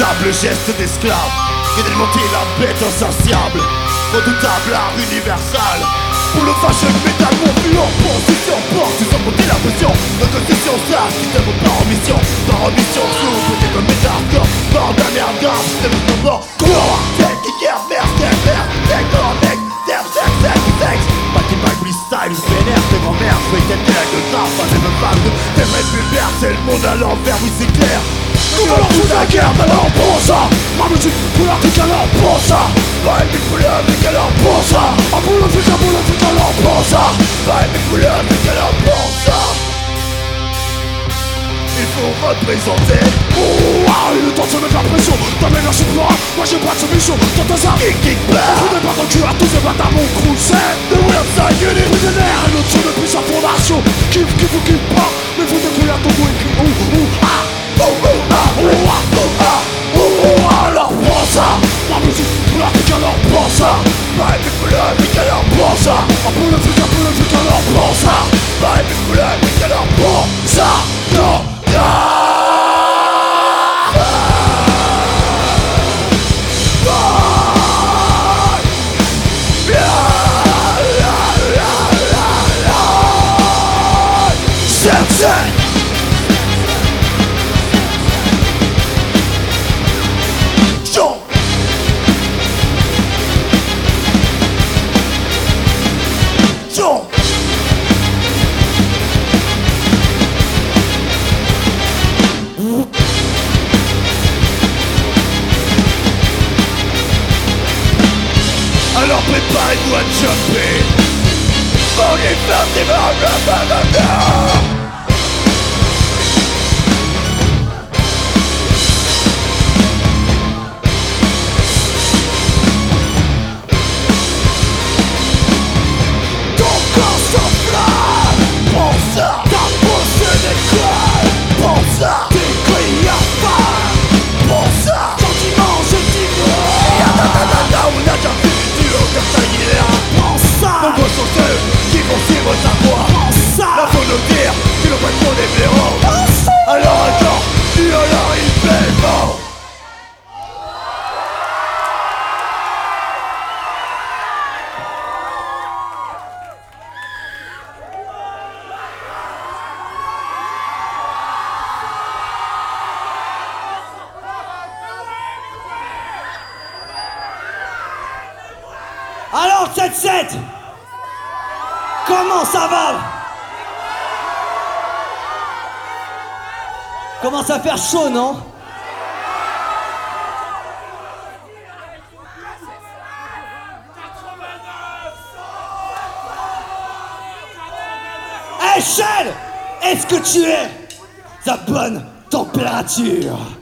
redoutable geste d'esclave et démonter la bête insatiable. Redoutable art universal. Pour le fashion metal, mon plus en position. Porte sans compter la pression. Notre session sage, qui t'aime pas en mission. Pas en mission, sous côté comme métal-corps. Bord d'un merde grave, système de bord. Corps, tête, guerre, merde, tête, corps, mec, sex. Back freestyle, ou vénère, tes grand-mères. Fais tes têtes de grave, pas des meufs vagues. Tes mecs vulgaires, c'est le monde à l'envers, oui c'est clair. Nous allons toute la guerre, alors pour ça. Ma musique, pour l'Afrique, alors pour ça. Pas une pour l'Afrique, alors pour ça. Ah pour l'Afrique, alors pour ça. Pas une pour l'Afrique, alors pour ça. Il faut représenter. Oh, ah, il est temps de se mettre la pression. T'amènes la supplora, moi j'ai pas de solution. Dans ta zone, kick back. On n'est pas dans le cul à tous ces bâtards, mon crew, c'est The Weird Side Unit. Prisonnière, et l'autre son depuis sa fondation. Kiff ou kiff pas. Mais faut détruire ton goût écrit. Ah. Alors prends ça. Ma musique pour l'Afrique, alors prends ça. Pas une pour l'Afrique, alors prends ça. Pour l'Afrique, alors prends ça. Pas une pour l'Afrique, alors prends ça. Non, alors préparez-vous à jumper. On est parti. Ton corps s'enflamme. Pense ça. Ta peau se décolle. Pense ça. Tes couilles affament. Pense ça. Sentiment, je t'y vois. On a déjà vu. Pense ça. Nombreux sont ceux qui vont suivre ta voix. Pense ça. La faut nous dire qu'ils n'ont pas de fond des blaireaux. Pense ça. Alors attends, tu en as une belle mort. Alors 7-7, comment ça va? Commence à faire chaud, non? Échelle, est-ce que tu es à bonne température?